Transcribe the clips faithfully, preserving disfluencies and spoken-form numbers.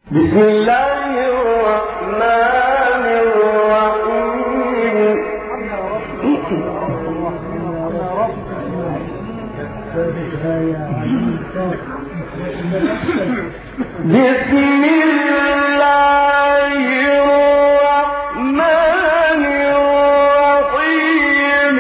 بسم الله الرحمن الرحيم. بسم الله الرحمن الرحيم.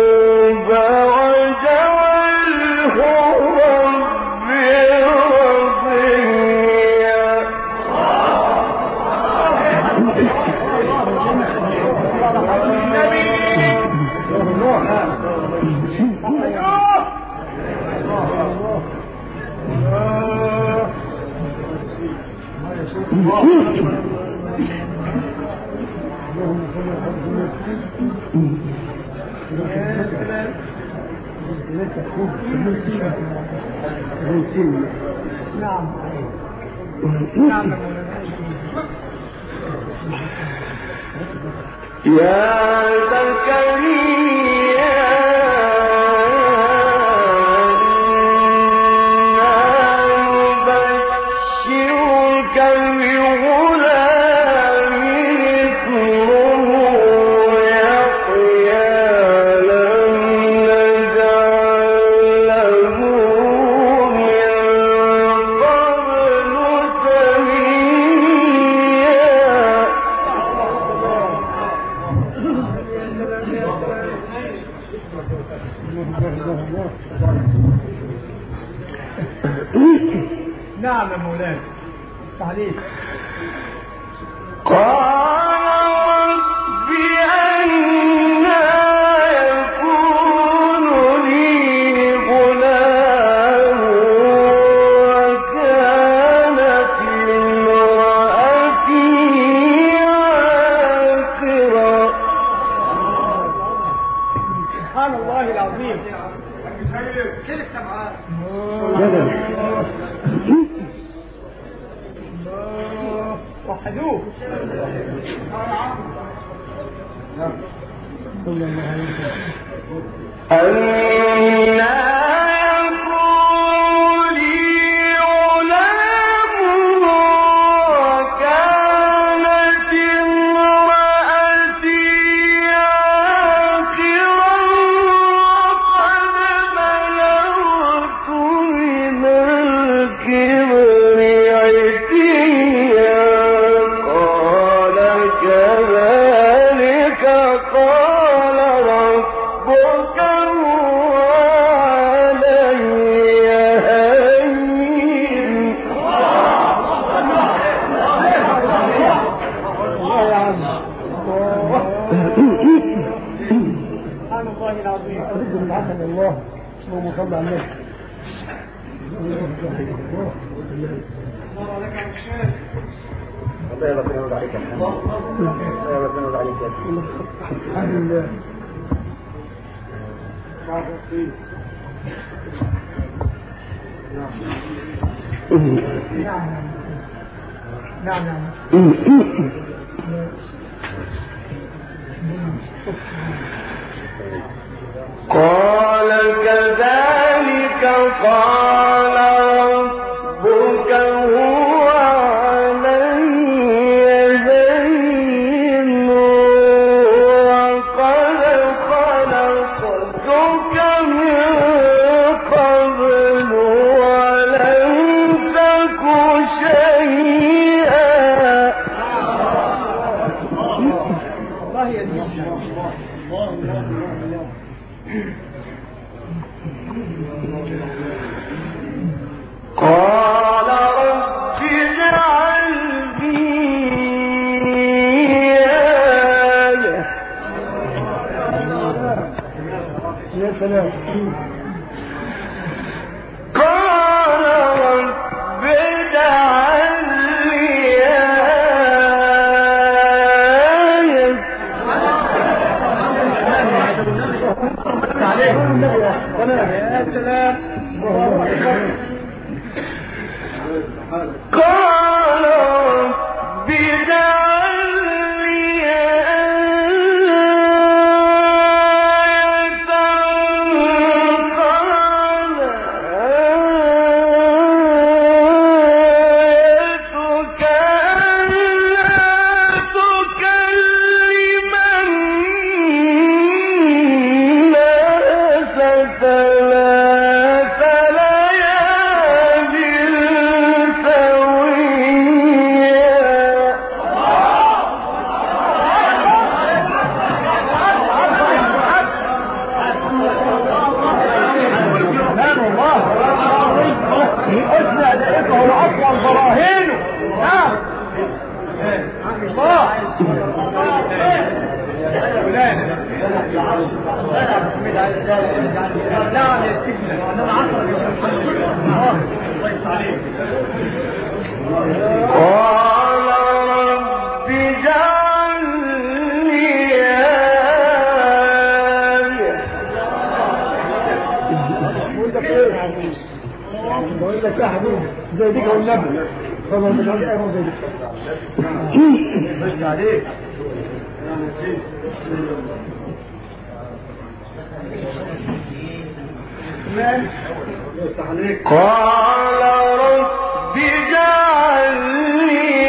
رب نعم نعم يا زكريا نبشرك بغلام اسمه يحيى لم نجعل له من قبل سميا. نعم يا مولانا تعليق. قال رب أنى يكون لي غلام وكانت امرأتي عاقرا. سبحان الله العظيم. وحدوه. أنى يكون لي غلام وكانت امرأتي عاقرا وقد بلغت من الكبر عتيا. قال كذلك قال ربك هو علي هين. سبحان الله العظيم. رزق من عسل الله. اللهم صل على النبي. الله يرضى يرضى عليك يا محمد. الله يرضى يرضى عليك يا محمد. الحمد لله. نعم نعم. قال كذلك قال ربك هو علي هين وقد خلقتك من قبل ولم تك شيئا. الله يزيد. قال رب اجعل لي آية. يا سلام. قال رب اجعل لي آية. يا سلام. قال رب اجعل لي آية. قال آيتك ألا تكلم الناس ثلاث ليال قال رب اجعل لي بقول لك يا حبيبي زي ديك والنبي طبعا مش عايز ايه زي ديك بس عليك قال رب اجعل لي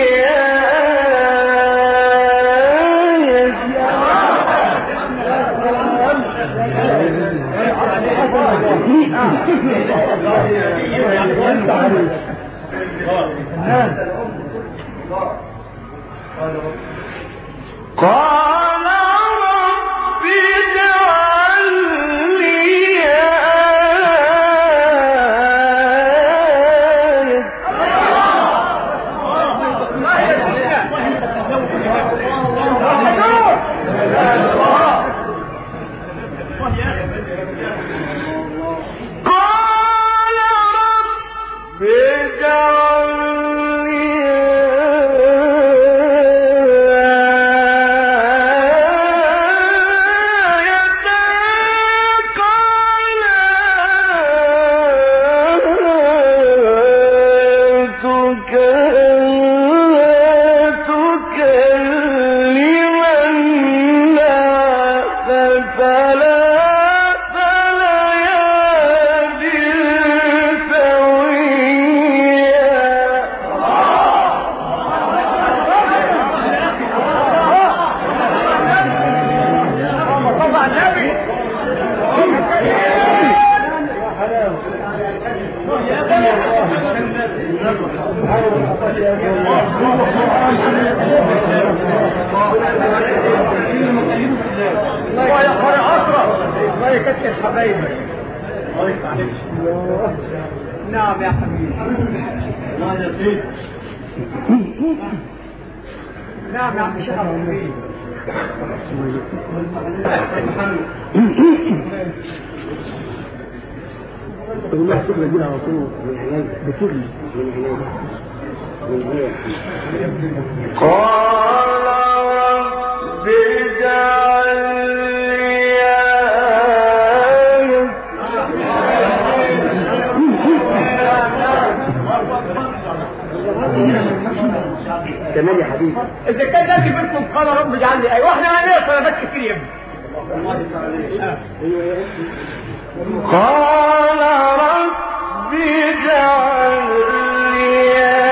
قال رب اجعل لي نعم يا حبيبي نعم يا سيدي نعم يا عم الشيخ حبيبي والله شكرا جدا على طول بتقول قال رب اجعل لي آية تمام يا حبيبي اذا كان ده بينكم قال رب اجعل لي آية واحنا هنقف انا بس كتير يا ابني قال رب اجعل لي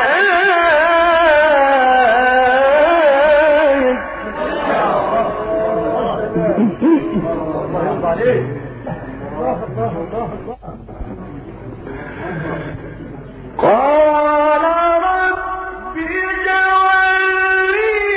قال رب اجعل لي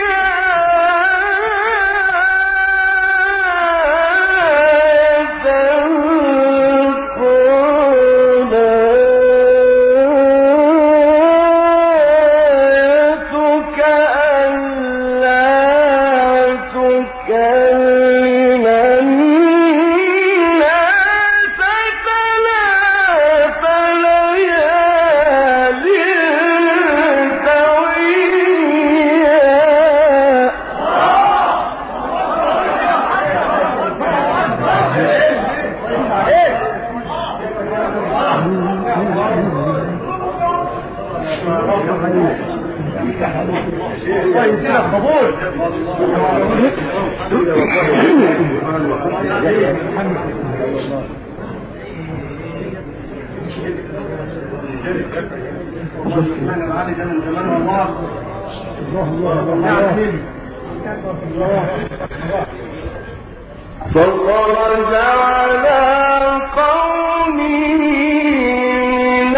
فخرج على قومه من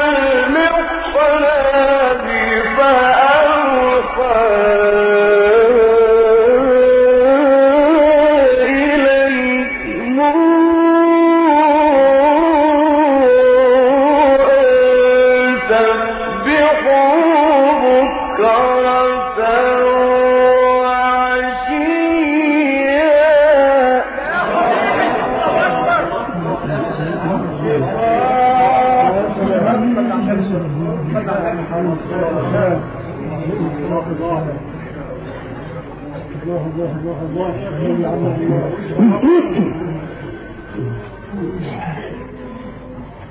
المحصنات فأوحى إليهم أن سبحوا بكرة الله الله الله الله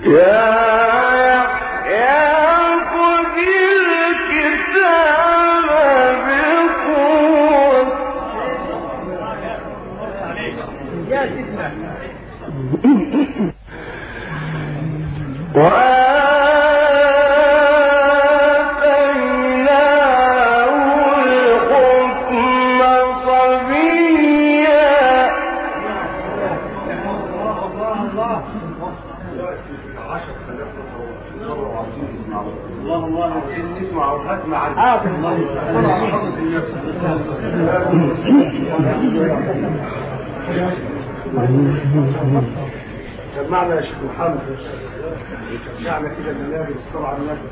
جمعنا يا شيخ محمد جمعنا كده بالله بالصلاة على النبي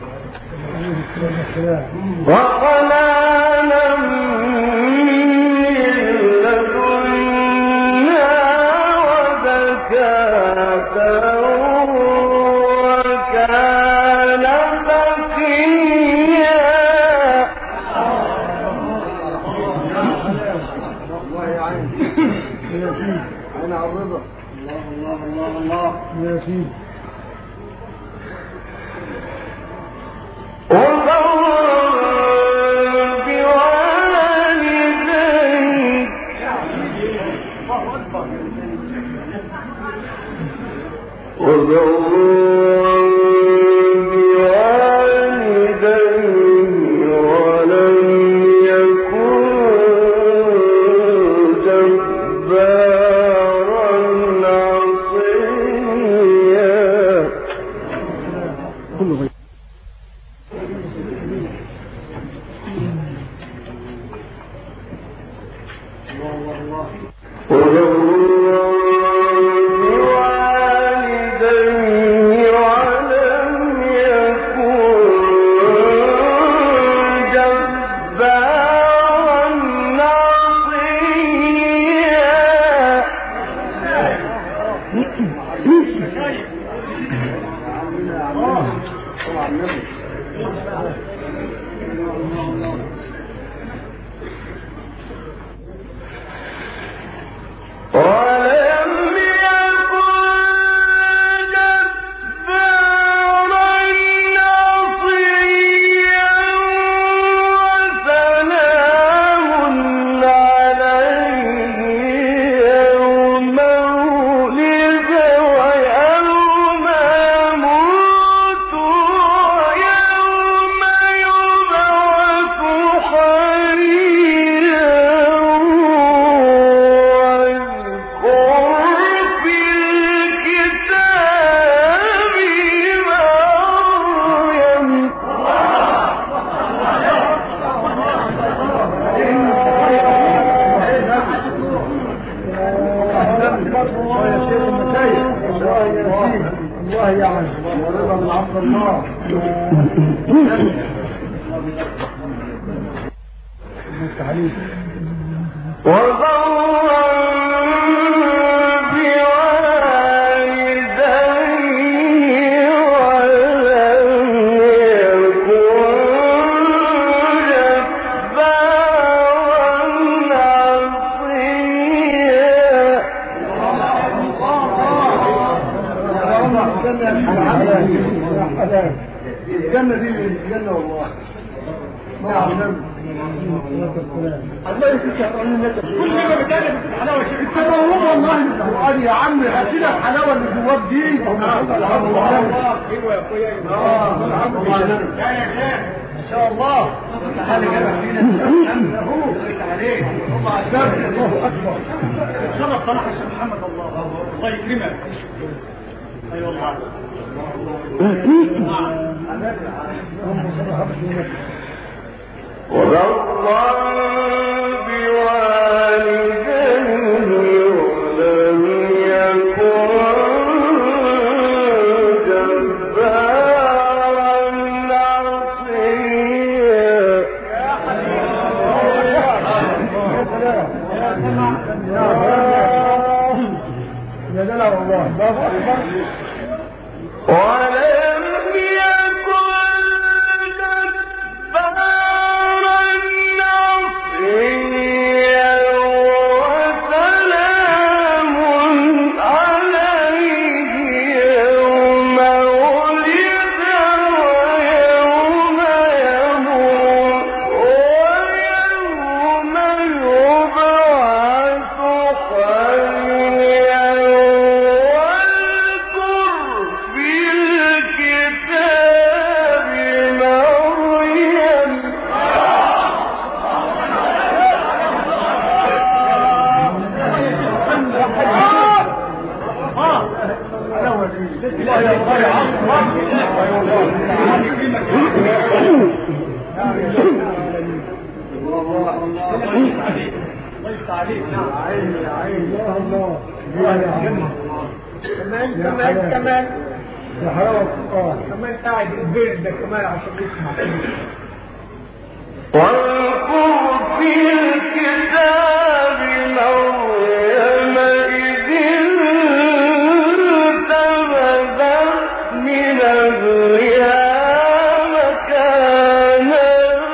وقلانا من لدنا وزكاة وكان بقيا. الله يا عين أنا على الرضا. الله الله الله الله يا سيدي. الجنة دي من الجنة والله. الله يسلمك كل ما بتعمل الحلاوه شيء التدور والله القران يا عم هات لنا الحلاوه اللي جواك دي. ايوه يا اخويا اه ان شاء الله تعالى جابك فينا اهو عليك الله اكبر الله اكبر شرف صلاح الشيخ محمد الله الله يكرمك. اي والله وبرا بوالديه ولم يكن جبارا عصيا. يا دلع والله ولم يكن جبارا عصيا وسلام عليه يوم عليك. يا عيني يا عيني يا الله الله يا عم. كمان كمان كمان يا حلاوة القرآن كمان قاعد البيت ده كمان عشان يسمع. واذكر في الكتاب مريم إذ انتبذت من أهلها مكانا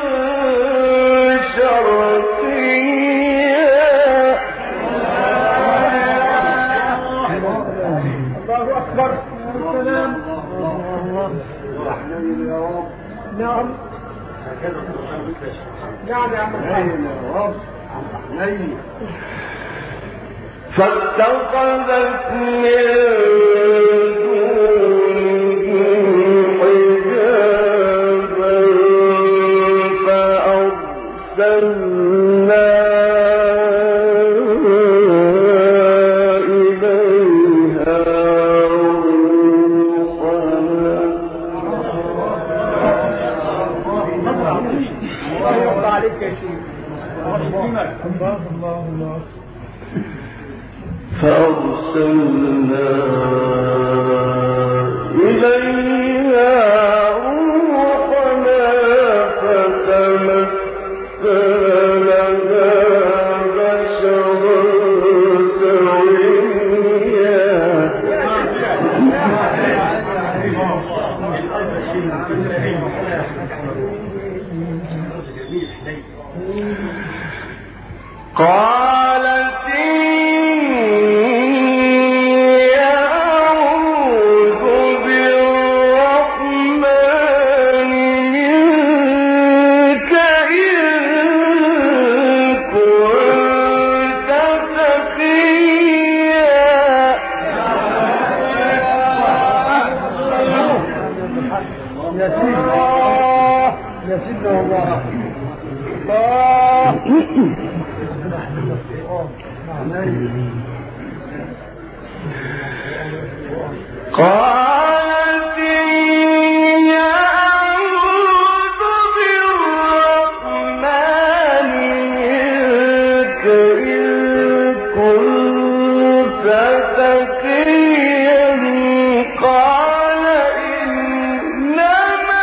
شرقيا. الله أكبر. السلام. نعم نعم يا عم الحاج. فاتخذت من دونهم حجابا فأرسلنا إليها الله عليك يا شيخ. الله الله الله. فأرسلنا إليها روحنا فتمثل لها بشرا سويا. قالت قالت إني أعوذ بالرحمن منك إن كنت تقيا. قال إنما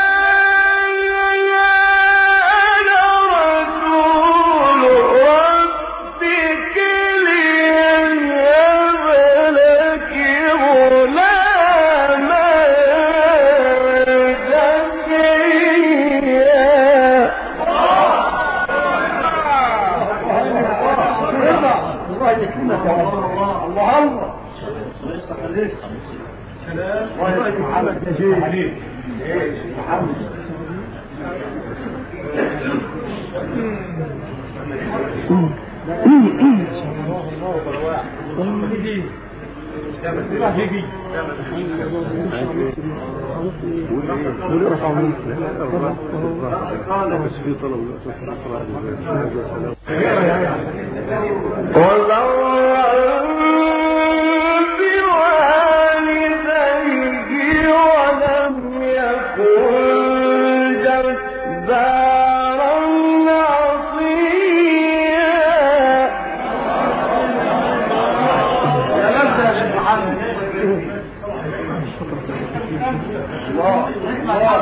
أنا رسول ربك ليهب لك غلاما زكيا. الله يكرمك يا رب. الله الله. الله يكرمك يا شيخ. محمد. بوالديه ولم يكن جبارا عصيا. يا لذة يا شيخ محمد. الله الله.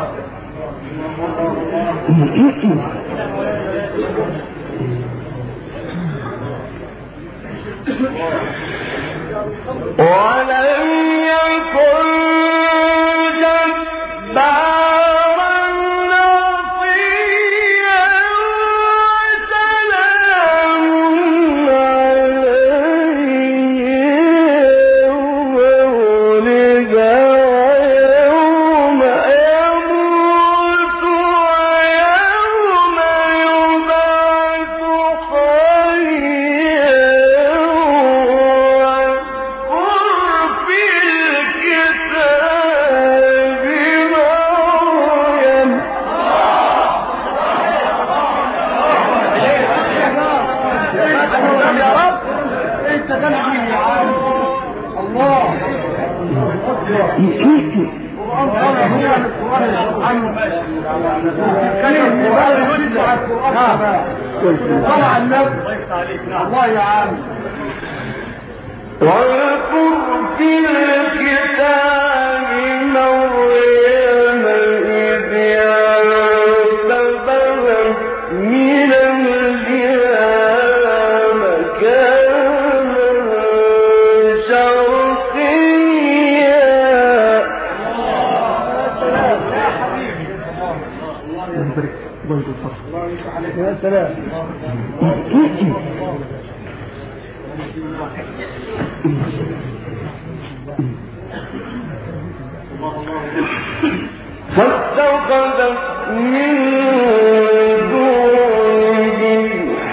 ولم يكن جبارا عصيا. سلام عليه وولد ويوم يموت ويوم يبعث حيا. الله القرآن قال هو القرآن كلمة مبالغ جدا على القرآن طلع النبي الله يا عم. واذكر في الكتاب مريم إذ انتبذت من أهلها مكانا شرقيا. يا سلام. فاتخذت من دونهم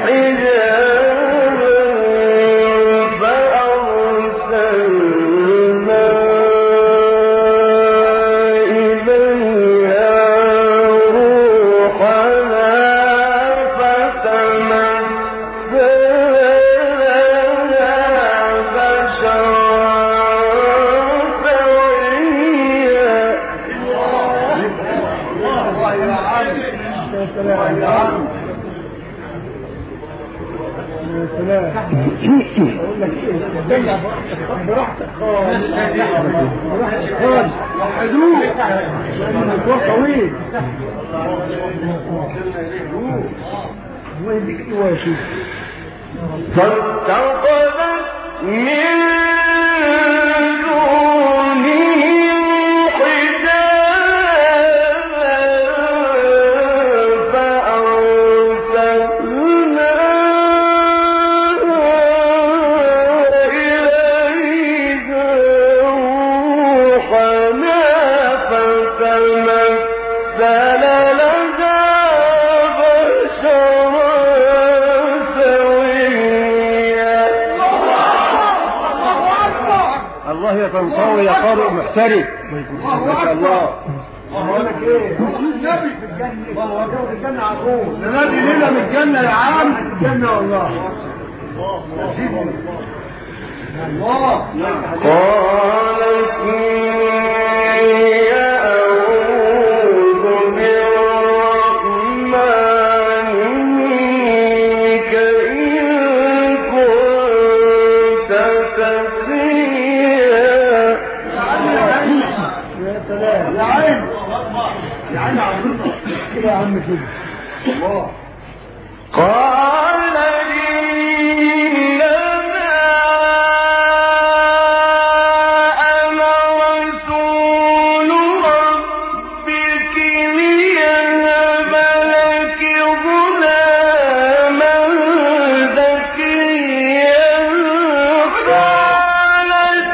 حجابا فأرسلنا إليها روحنا براحتك خالص براحتك خالص وحدوه الموضوع طويل الله يديك الواشي. فاتخذت من تنصوي يا قارئ محترف ما شاء الله. اقول لك ايه النبي في الجنه الله اكبر في الجنه على طول نادي ليله من الجنه يا عم الجنه والله الله قالت يا أعوذ بالرحمن منك إن كنت تقيا. يا عين يا عين عمرك كده يا عم كده الله. قال إنما أنا رسول ربك ليهب لك غلاما زكيا. قالت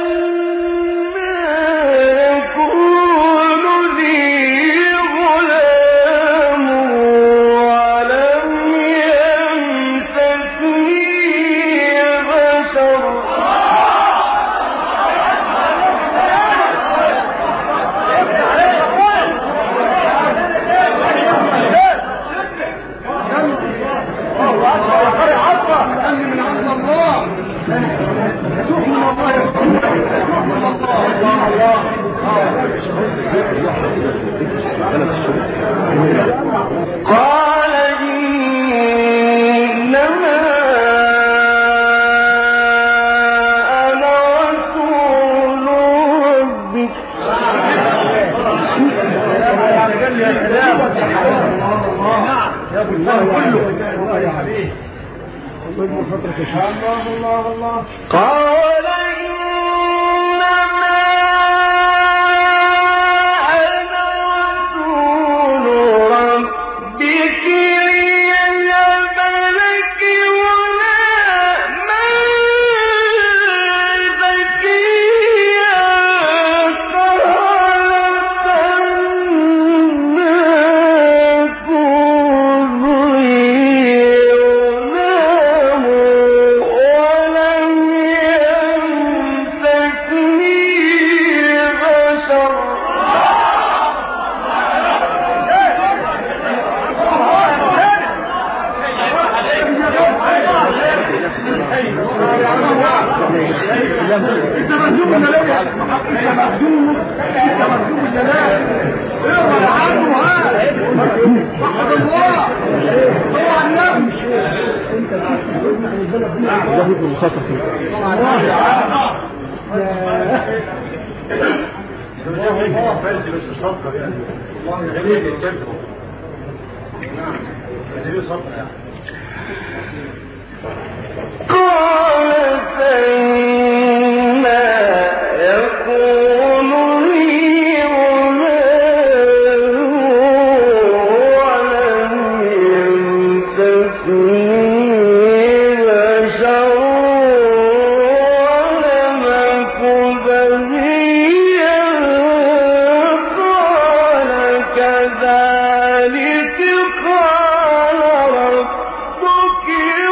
قال إنما أنا رسول ربك. يا ابو الله كله يا حبيبي الله الله الله. قال انت مهزوم ولا لا؟ انت مهزوم انت مهزوم سلام اقرا يا عم ها وحد الله طبعا النبي انت مخاطر بس صدق يعني والله غريب الكلب نعم بس ليه صدق يعني قال فإنا يكون لي غلام ولم يمسسني بشر ولم أك بغيا قال كذلك قال ربك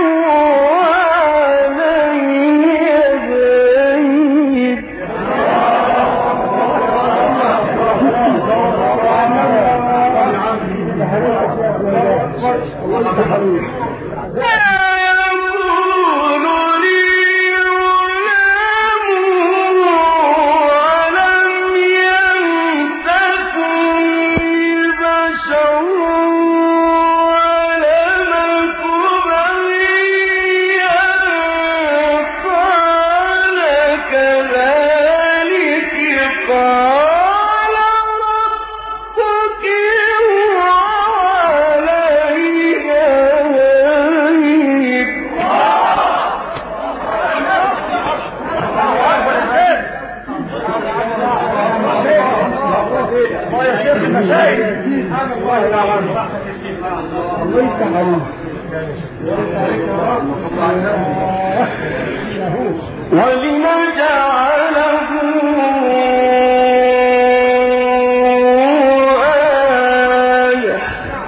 ولنجعله آية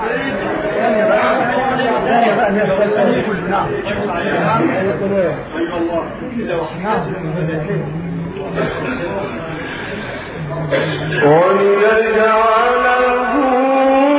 ولنجعله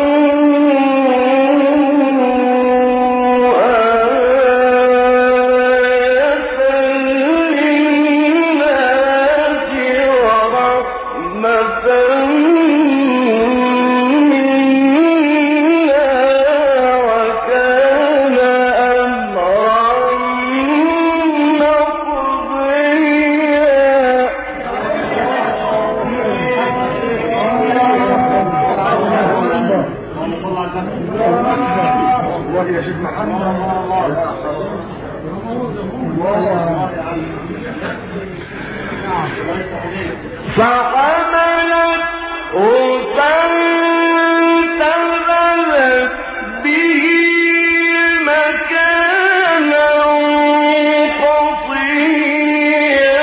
فانتبذت به مكانا قصيا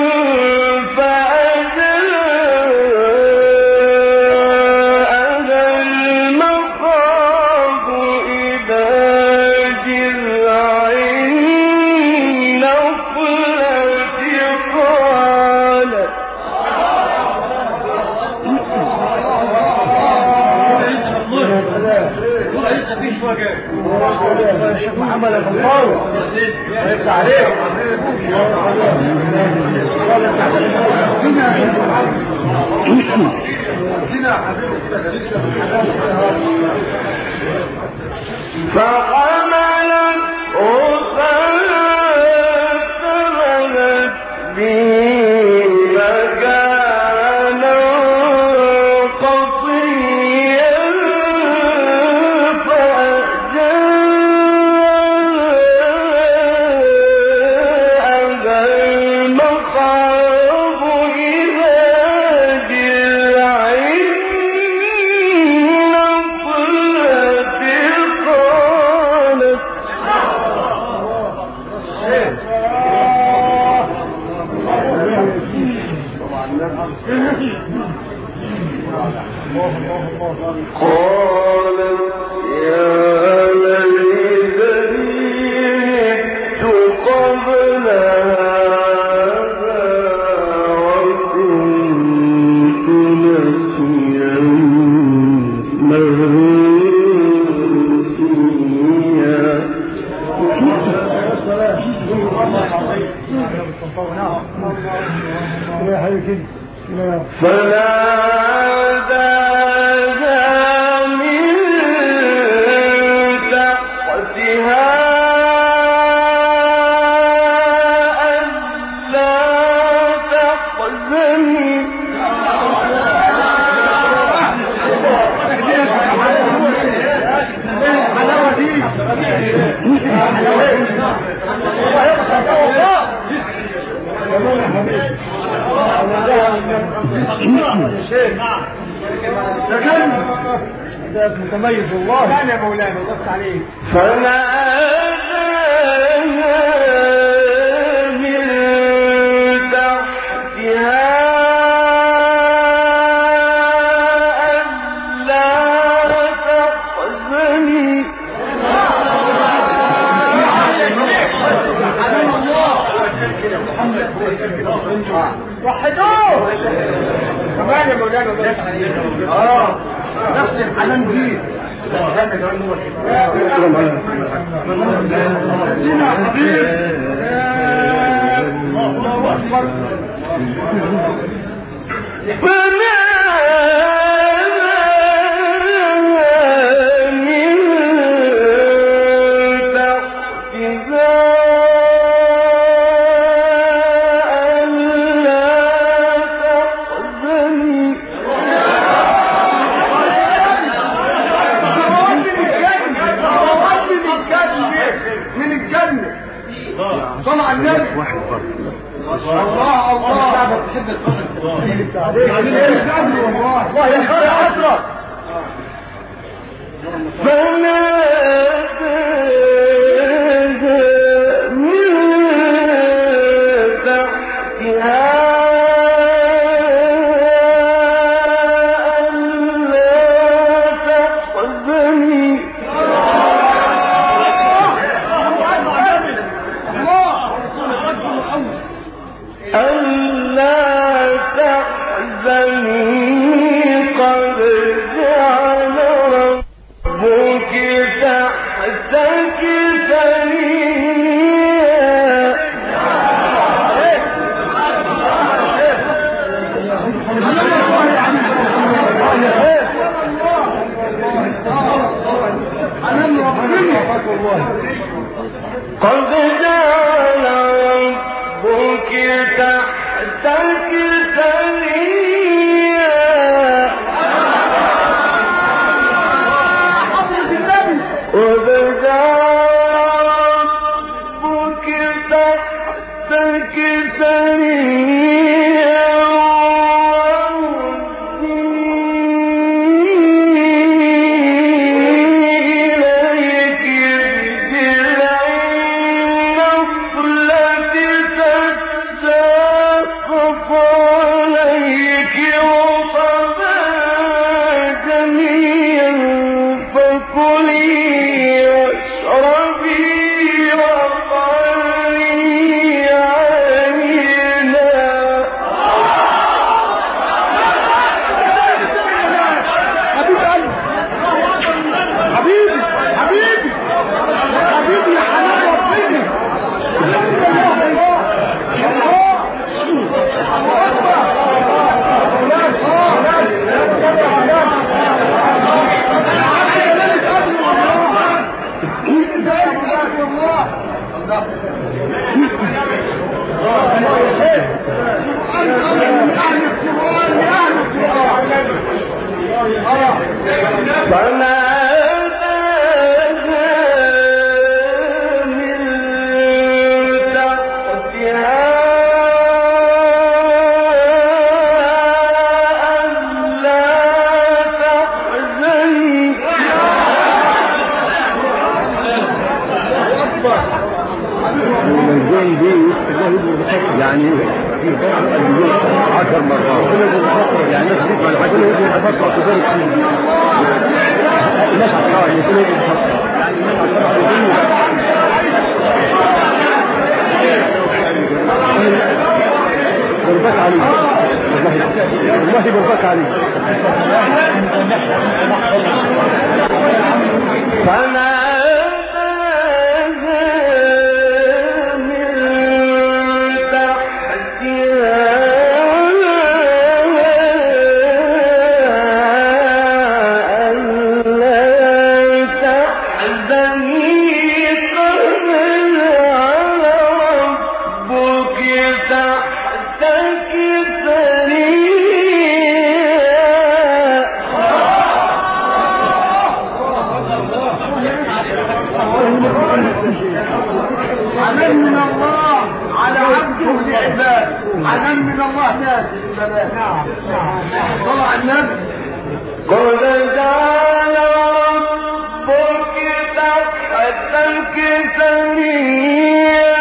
فأجاءها المخاض إلى جذع النخلة قالت الشيخ محمد الفضل يفتح عليك فحملت فانتبذت به مكانا قصيا فأجاءها المخاض إلى جذع النخلة قالت قالت يا ليتني مت قبل هذا وكنت نسيا منسيا يا حبيبي فناداها من تحتها ألا تحزني ده متميز والله. كان يا مولانا وقفت عليه. فناداها من تحتها ألا تحزني وحدوه كمان يا مولانا وقفت عليه. اه نفس الحنان دي. سيدنا حبيب الله اكبر. طلع النبي الله الله بتحب القمر والله يا خير حسرة فناداها من تحتها قد جعل ربك تحتك سريا قد جعل ربك تحتك سريا يعني عشر مرات يعني نسبة الحاجة فترة تدرك الناس عطاها يعني كل هذه الفترة بربك عليك والله بربك عليك فأنا من تحتها شغل عباد حنان من الله نازل. نعم نعم صلى على النبي. قل جعل ربك تحتك سريا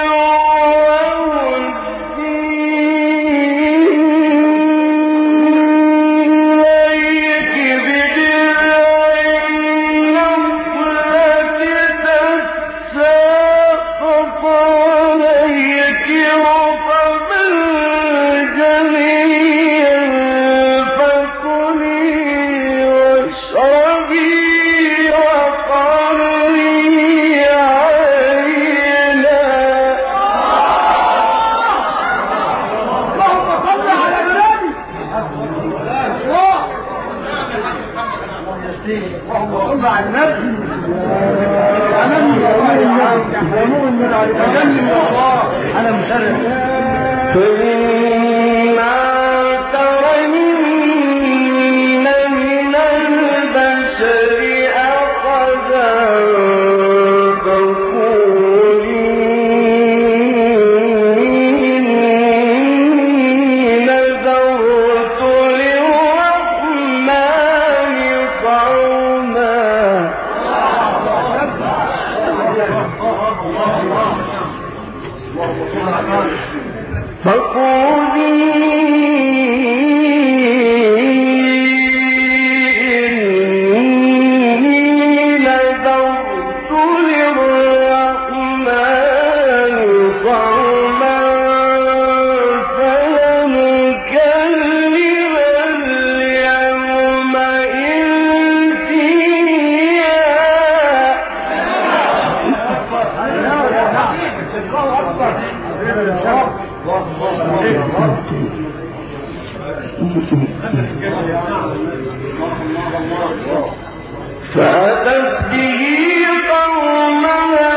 فأتت به قومها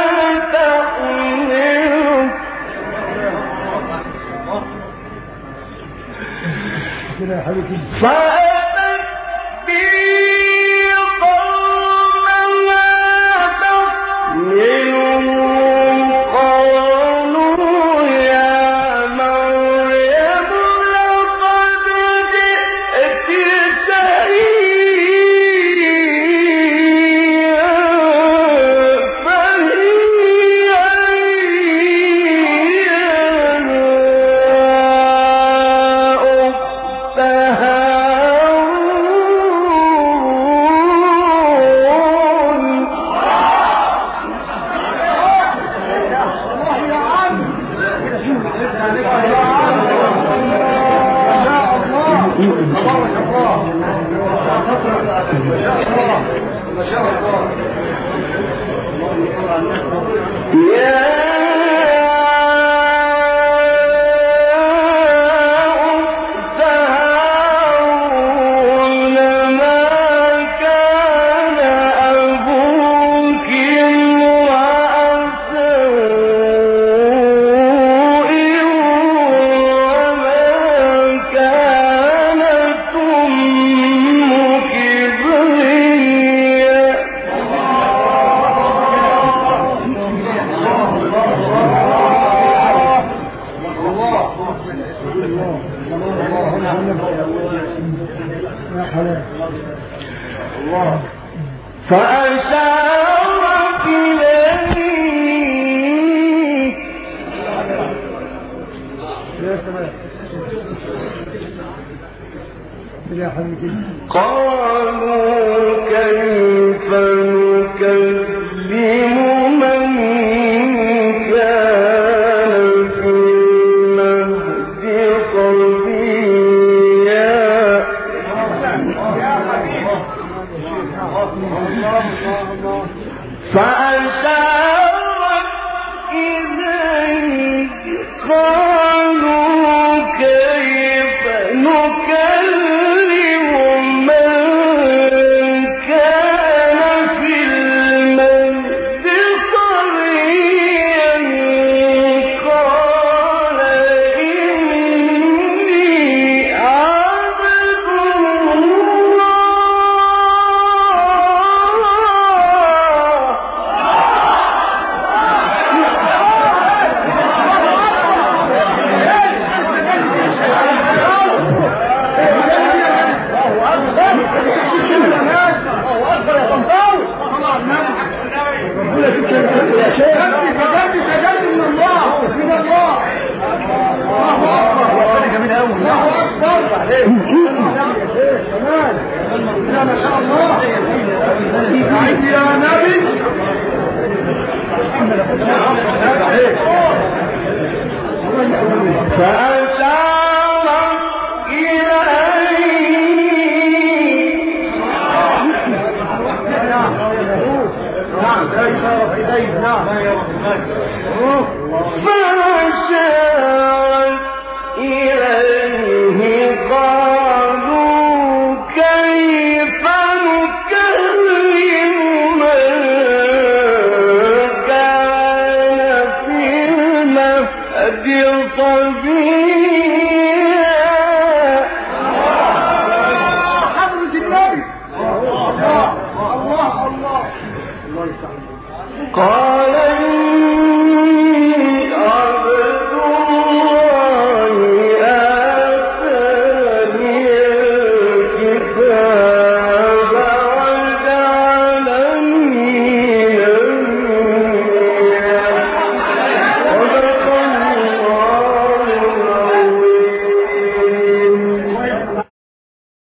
تحمله فأتت به قومها تحمله قالوا يا مريم لقد جئت سريا فهي أخت هارون. يا أخت هارون ما كان أبوك امرأ سوء وما كانت أمك بغيا. فأشارت إليه قالوا كيف نكلم من كان في المهد صبيا. فأشارت إليه قالوا كيف نكلم من كان في المهد صبيا قال إني عبد الله عايز يا نبي فأشارت إليه نعم لا يشارف إليه نعم فأشارت إليه قالوا كيف نكلم من كان في المهد صبيا حضرة النبي الله الله قال